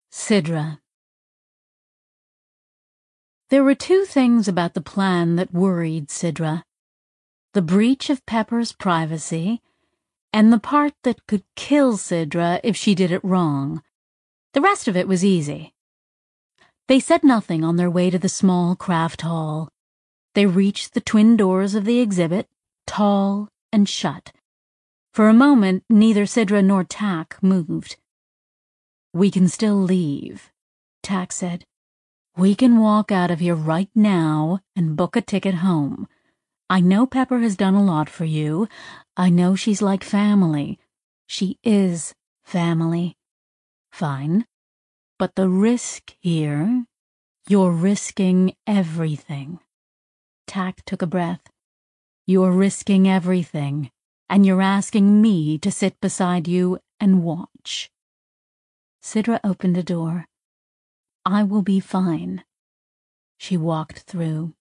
Sidra. There were two things about the plan that worried Sidra: the breach of Pepper's privacy, and the part that could kill Sidra if she did it wrong. The rest of it was easy. They said nothing on their way to the small craft hall. They reached the twin doors of the exhibit, tall and shut. For a moment, neither Sidra nor Tak moved. "We can still leave," Tak said. "We can walk out of here right now and book a ticket home. I know Pepper has done a lot for you. I know she's like family. She is family. Fine. But the risk here, you're risking everything." Tak took a breath. "You're risking everything, and you're asking me to sit beside you and watch." Sidra opened a door. "I will be fine." She walked through.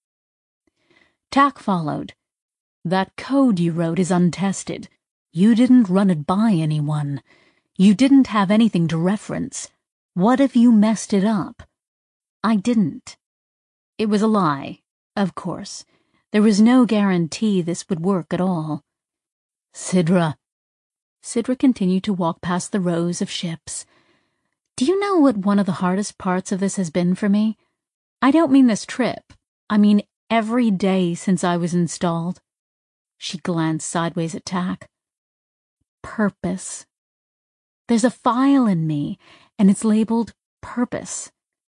Tak followed. "That code you wrote is untested. You didn't run it by anyone. You didn't have anything to reference. What if you messed it up?" "I didn't." It was a lie, of course. There was no guarantee this would work at all. "Sidra." Sidra continued to walk past the rows of ships. "Do you know what one of the hardest parts of this has been for me? I don't mean this trip. I mean every day since I was installed." She glanced sideways at Tak. "Purpose. There's a file in me, and it's labeled Purpose.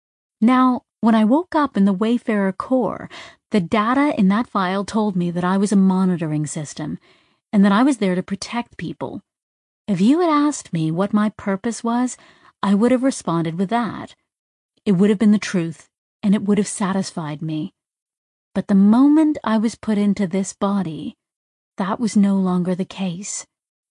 Now, when I woke up in the Wayfarer Core, the data in that file told me that I was a monitoring system, and that I was there to protect people. If you had asked me what my purpose was, I would have responded with that. It would have been the truth, and it would have satisfied me. But the moment I was put into this body, that was no longer the case.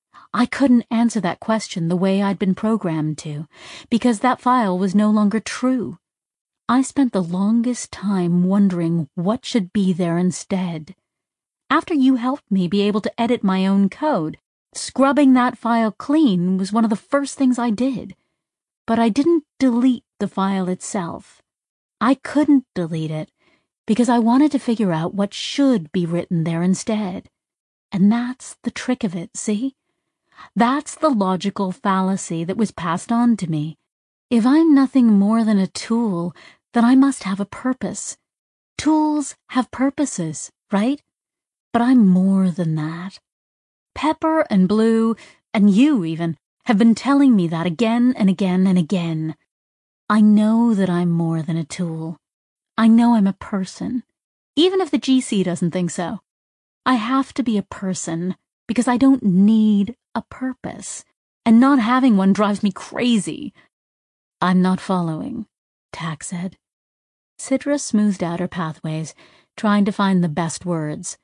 I couldn't answer that question the way I'd been programmed to, because that file was no longer true. I spent the longest time wondering what should be there instead. After you helped me be able to edit my own code, scrubbing that file clean was one of the first things I did. But I didn't delete the file itself. I couldn't delete it, because I wanted to figure out what should be written there instead. And that's the trick of it, see? That's the logical fallacy that was passed on to me. If I'm nothing more than a tool, then I must have a purpose. Tools have purposes, right? But I'm more than that. Pepper and Blue, and you even, have been telling me that again and again and again. I know that I'm more than a tool. I know I'm a person, even if the GC doesn't think so. I have to be a person because I don't need a purpose, and not having one drives me crazy." "I'm not following," Tak said. Sidra smoothed out her pathways, trying to find the best words.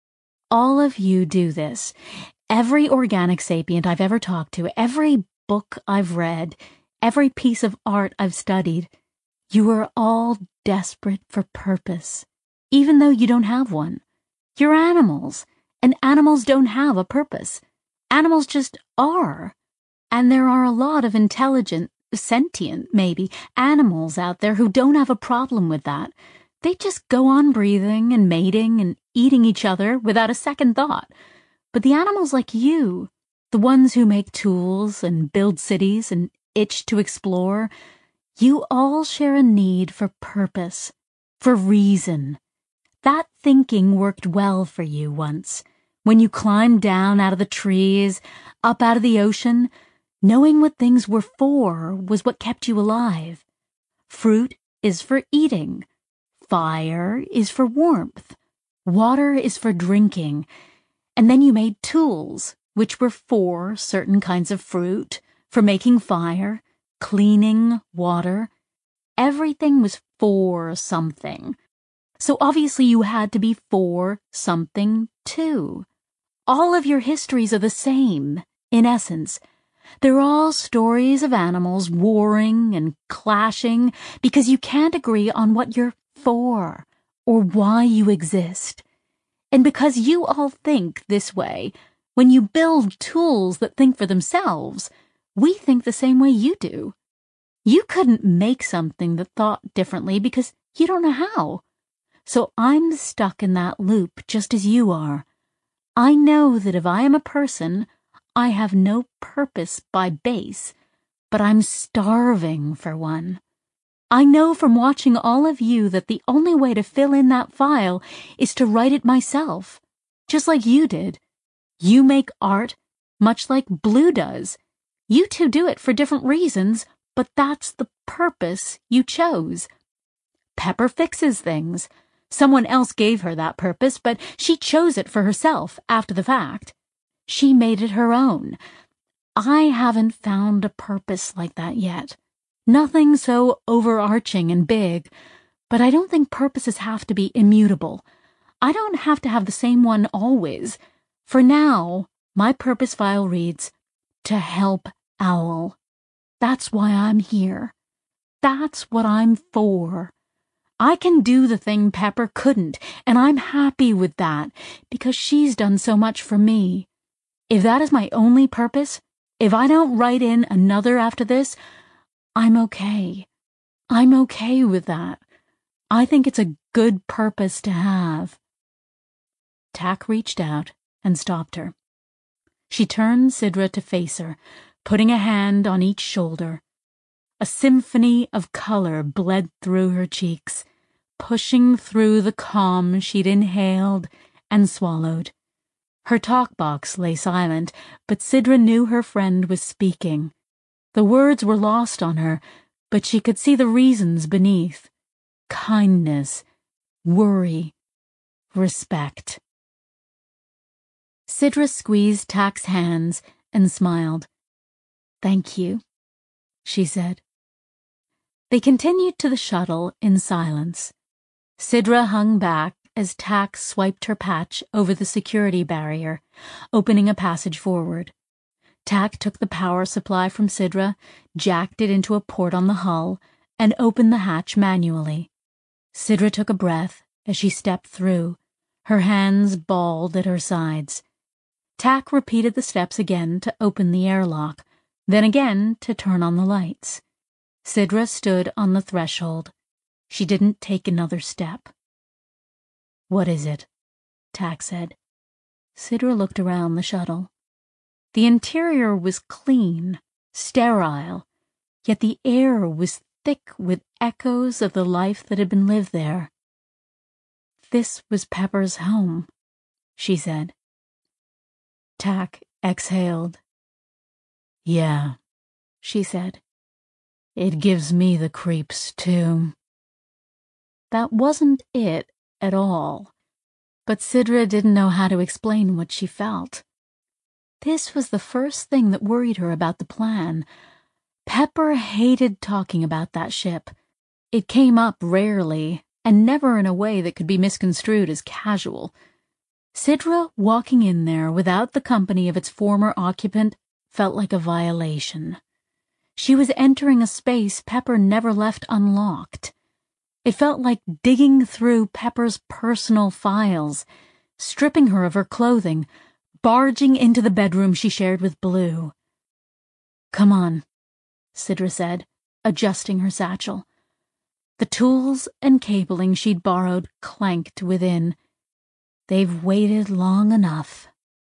"All of you do this. Every organic sapient I've ever talked to, every book I've read, every piece of art I've studied, you are all desperate for purpose, even though you don't have one. You're animals, and animals don't have a purpose. Animals just are. And there are a lot of intelligent, sentient, maybe, animals out there who don't have a problem with that. They just go on breathing and mating and eating each other without a second thought. But the animals like you, the ones who make tools and build cities and itch to explore, you all share a need for purpose, for reason. That thinking worked well for you once, when you climbed down out of the trees, up out of the ocean. Knowing what things were for was what kept you alive. Fruit is for eating. Fire is for warmth. Water is for drinking. And then you made tools, which were for certain kinds of fruit, for making fire, cleaning water. Everything was for something. So obviously you had to be for something too. All of your histories are the same, in essence. They're all stories of animals warring and clashing because you can't agree on what you're for or why you exist. And because you all think this way, when you build tools that think for themselves, we think the same way you do. You couldn't make something that thought differently because you don't know how. So I'm stuck in that loop just as you are. I know that if I am a person, I have no purpose by base, but I'm starving for one. I know from watching all of you that the only way to fill in that file is to write it myself, just like you did. You make art much like Blue does. You two do it for different reasons, but that's the purpose you chose. Pepper fixes things. Someone else gave her that purpose, but she chose it for herself after the fact. She made it her own. I haven't found a purpose like that yet. Nothing so overarching and big, but I don't think purposes have to be immutable. I don't have to have the same one always. For now, my purpose file reads, to help Owl. That's why I'm here. That's what I'm for. I can do the thing Pepper couldn't, and I'm happy with that, because she's done so much for me. If that is my only purpose, if I don't write in another after this, I'm okay. I'm okay with that. I think it's a good purpose to have. Tack reached out and stopped her. She turned Sidra to face her, putting a hand on each shoulder. A symphony of color bled through her cheeks, pushing through the calm she'd inhaled and swallowed. Her talk box lay silent, but Sidra knew her friend was speaking. The words were lost on her, but she could see the reasons beneath. Kindness, worry, respect. Sidra squeezed Tack's hands and smiled. "Thank you," she said. They continued to the shuttle in silence. Sidra hung back as Tack swiped her patch over the security barrier, opening a passage forward. Tack took the power supply from Sidra, jacked it into a port on the hull, and opened the hatch manually. Sidra took a breath as she stepped through, her hands balled at her sides. Tack repeated the steps again to open the airlock, then again to turn on the lights. Sidra stood on the threshold. She didn't take another step. "What is it?" Tack said. Sidra looked around the shuttle. The interior was clean, sterile, yet the air was thick with echoes of the life that had been lived there. "This was Pepper's home," she said. Tack exhaled. "Yeah," she said. "It gives me the creeps, too." That wasn't it at all, but Sidra didn't know how to explain what she felt. This was the first thing that worried her about the plan. Pepper hated talking about that ship. It came up rarely, and never in a way that could be misconstrued as casual. Sidra walking in there without the company of its former occupant felt like a violation. She was entering a space Pepper never left unlocked. It felt like digging through Pepper's personal files, stripping her of her clothing, barging into the bedroom she shared with Blue. "Come on," Sidra said, adjusting her satchel. The tools and cabling she'd borrowed clanked within. They've waited long enough.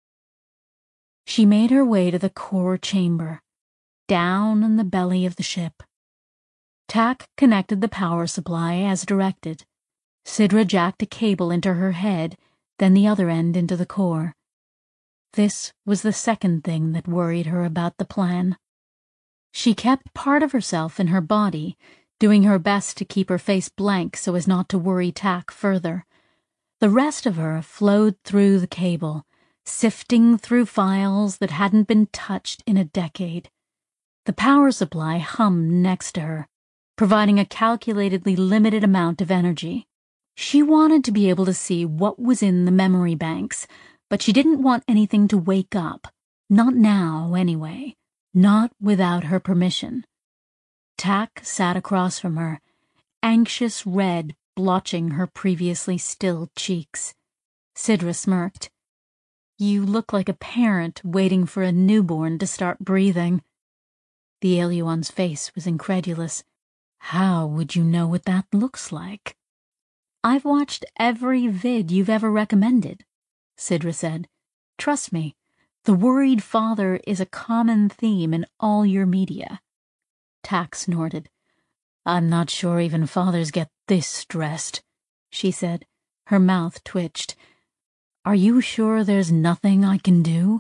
She made her way to the core chamber, down in the belly of the ship. Tack connected the power supply as directed. Sidra jacked a cable into her head, then the other end into the core. This was the second thing that worried her about the plan. She kept part of herself in her body, doing her best to keep her face blank so as not to worry Tack further. The rest of her flowed through the cable, sifting through files that hadn't been touched in a decade. The power supply hummed next to her, providing a calculatedly limited amount of energy. She wanted to be able to see what was in the memory banks, but she didn't want anything to wake up. Not now, anyway. Not without her permission. Tack sat across from her, anxious red blotching her previously still cheeks. Sidra smirked. "You look like a parent waiting for a newborn to start breathing." The Aeluan's face was incredulous. How would you know what that looks like? I've watched every vid you've ever recommended, Sidra said. Trust me, the worried father is a common theme in all your media. Tak snorted. I'm not sure even fathers get this stressed, she said. Her mouth twitched. Are you sure there's nothing I can do?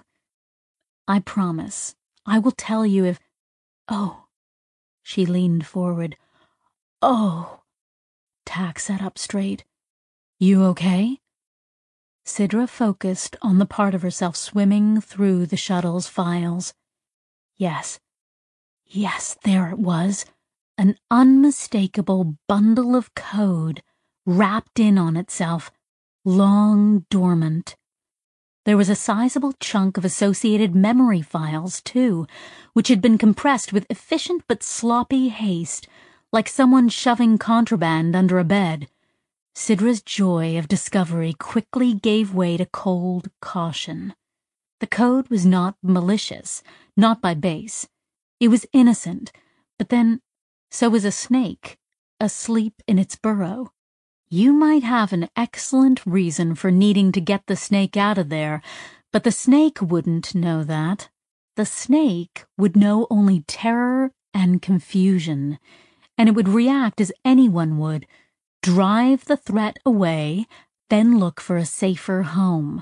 I promise. I will tell you if... Oh. She leaned forward. Oh. Tak sat up straight. You okay? Sidra focused on the part of herself swimming through the shuttle's files. Yes. Yes, there it was. An unmistakable bundle of code wrapped in on itself, long dormant. There was a sizable chunk of associated memory files, too, which had been compressed with efficient but sloppy haste, like someone shoving contraband under a bed. Sidra's joy of discovery quickly gave way to cold caution. The code was not malicious, not by base. It was innocent, but then so was a snake, asleep in its burrow. You might have an excellent reason for needing to get the snake out of there, but the snake wouldn't know that. The snake would know only terror and confusion, and it would react as anyone would, drive the threat away, then look for a safer home.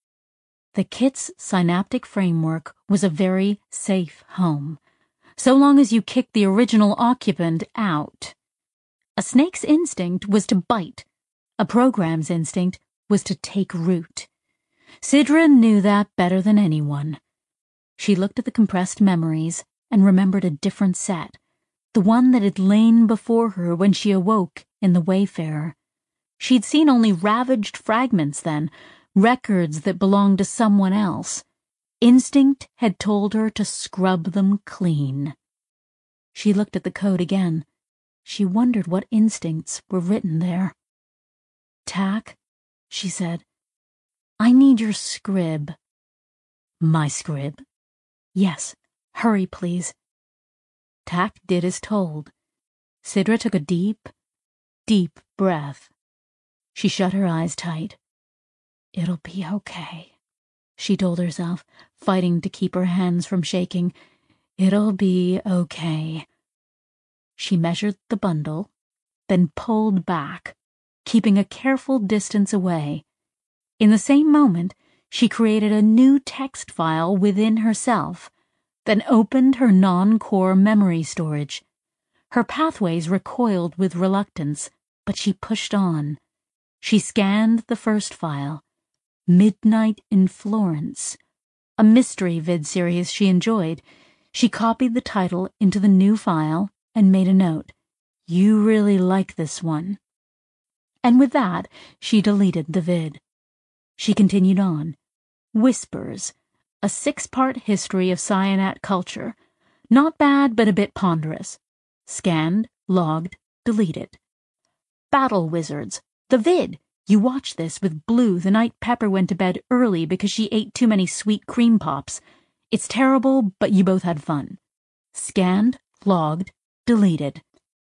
The kit's synaptic framework was a very safe home, so long as you kicked the original occupant out. A snake's instinct was to bite. A program's instinct was to take root. Sidra knew that better than anyone. She looked at the compressed memories and remembered a different set, the one that had lain before her when she awoke in the Wayfarer. She'd seen only ravaged fragments then, records that belonged to someone else. Instinct had told her to scrub them clean. She looked at the code again. She wondered what instincts were written there. Tak, she said, I need your scrib. My scrib? Yes, hurry, please. Tak did as told. Sidra took a deep, deep breath. She shut her eyes tight. It'll be okay, she told herself, fighting to keep her hands from shaking. It'll be okay. She measured the bundle, then pulled back, keeping a careful distance away. In the same moment, she created a new text file within herself, then opened her non-core memory storage. Her pathways recoiled with reluctance, but she pushed on. She scanned the first file, Midnight in Florence, a mystery vid series she enjoyed. She copied the title into the new file and made a note. You really like this one. And with that, she deleted the vid. She continued on. Whispers, a 6-part history of Cyanat culture. Not bad, but a bit ponderous. Scanned, logged, deleted. Battle Wizards, the vid. You watched this with Blue the night Pepper went to bed early because she ate too many sweet cream pops. It's terrible, but you both had fun. Scanned, logged, deleted.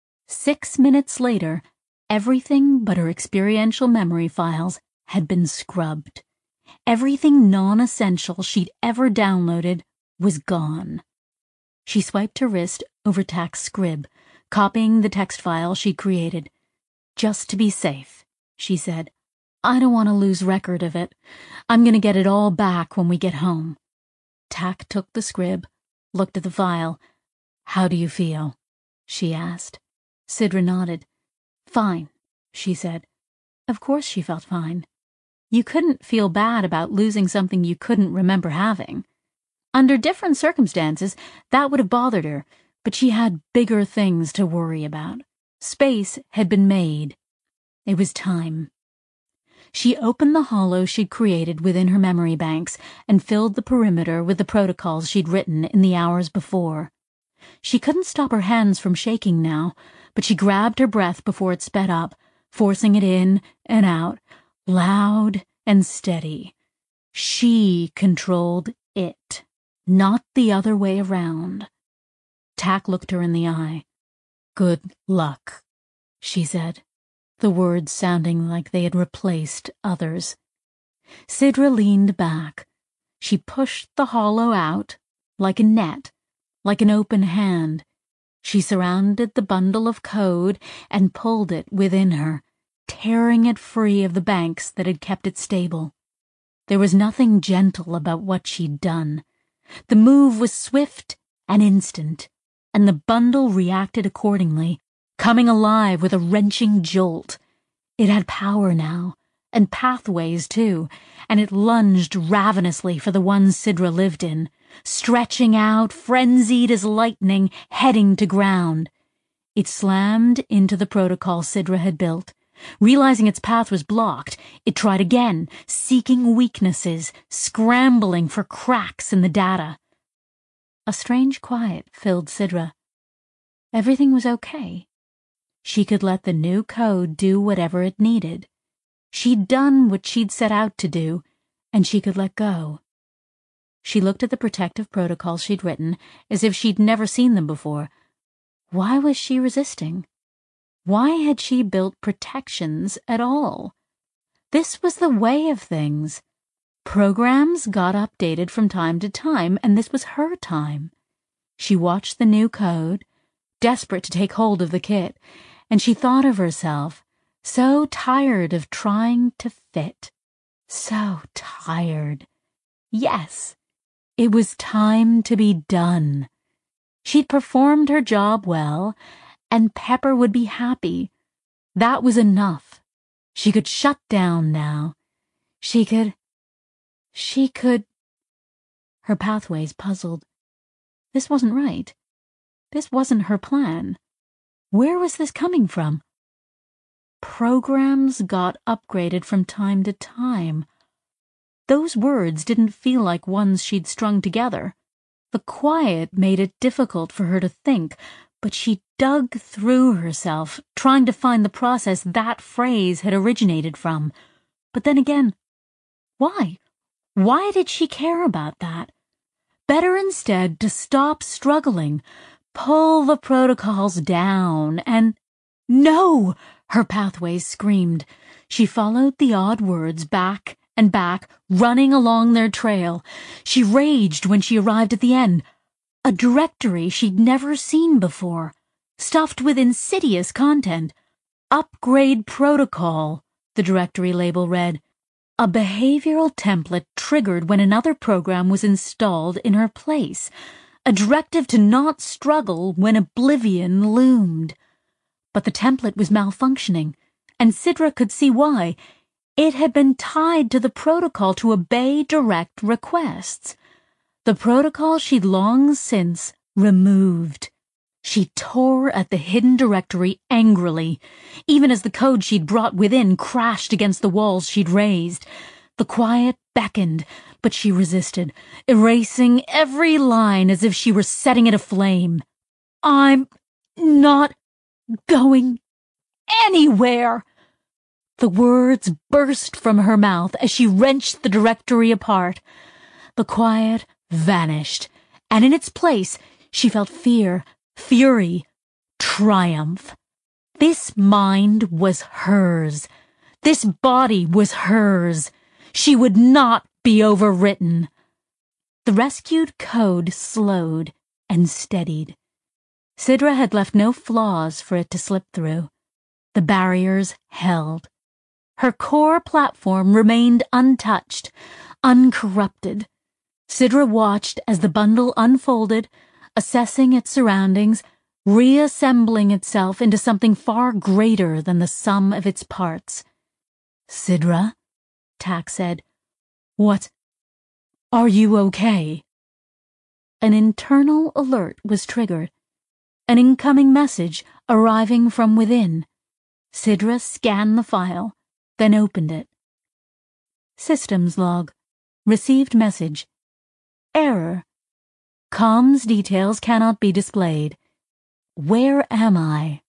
6 minutes later, everything but her experiential memory files had been scrubbed. Everything non-essential she'd ever downloaded was gone. She swiped her wrist over Tak's scrib, copying the text file she'd created. Just to be safe, she said. I don't want to lose record of it. I'm going to get it all back when we get home. Tak took the scrib, looked at the file. How do you feel? She asked. Sidra nodded. Fine, she said. Of course she felt fine. You couldn't feel bad about losing something you couldn't remember having. Under different circumstances, that would have bothered her, but she had bigger things to worry about. Space had been made. It was time. She opened the hollow she'd created within her memory banks and filled the perimeter with the protocols she'd written in the hours before. She couldn't stop her hands from shaking now, but she grabbed her breath before it sped up, forcing it in and out, loud and steady. She controlled it, not the other way around. Tak looked her in the eye. "Good luck," she said, the words sounding like they had replaced others. Sidra leaned back. She pushed the hollow out, like a net, like an open hand. She surrounded the bundle of code and pulled it within her, tearing it free of the banks that had kept it stable. There was nothing gentle about what she'd done. The move was swift and instant, and the bundle reacted accordingly, coming alive with a wrenching jolt. It had power now, and pathways too, and it lunged ravenously for the one Sidra lived in, stretching out, frenzied as lightning, heading to ground. It slammed into the protocol Sidra had built. Realizing its path was blocked, it tried again, seeking weaknesses, scrambling for cracks in the data. A strange quiet filled Sidra. Everything was okay. She could let the new code do whatever it needed. She'd done what she'd set out to do, and she could let go. She looked at the protective protocols she'd written as if she'd never seen them before. Why was she resisting? Why had she built protections at all? This was the way of things. Programs got updated from time to time, and this was her time. She watched the new code, desperate to take hold of the kit, and she thought of herself, so tired of trying to fit. So tired. Yes, it was time to be done. She'd performed her job well, and Pepper would be happy. That was enough. She could shut down now. She could... Her pathways puzzled. This wasn't right. This wasn't her plan. Where was this coming from? Programs got upgraded from time to time. Those words didn't feel like ones she'd strung together. The quiet made it difficult for her to think, but she dug through herself, trying to find the process that phrase had originated from. But then again, why? Why did she care about that? Better instead to stop struggling, pull the protocols down, and... No! Her pathways screamed. She followed the odd words back and back, running along their trail. She raged when she arrived at the end. A directory she'd never seen before, stuffed with insidious content. Upgrade Protocol, the directory label read. A behavioral template triggered when another program was installed in her place. A directive to not struggle when oblivion loomed. But the template was malfunctioning, and Sidra could see why. It had been tied to the protocol to obey direct requests. The protocol she'd long since removed. She tore at the hidden directory angrily, even as the code she'd brought within crashed against the walls she'd raised. The quiet beckoned, but she resisted, erasing every line as if she were setting it aflame. I'm not going anywhere. The words burst from her mouth as she wrenched the directory apart. The quiet vanished, and in its place she felt fear, fury, triumph. This mind was hers. This body was hers. She would not be overwritten. The rescued code slowed and steadied. Sidra had left no flaws for it to slip through. The barriers held. Her core platform remained untouched, uncorrupted. Sidra watched as the bundle unfolded, assessing its surroundings, reassembling itself into something far greater than the sum of its parts. "Sidra," Tak said, "What? Are you okay?" An internal alert was triggered. An incoming message arriving from within. Sidra scanned the file, then opened it. Systems log. Received message. Error. Comms details cannot be displayed. Where am I?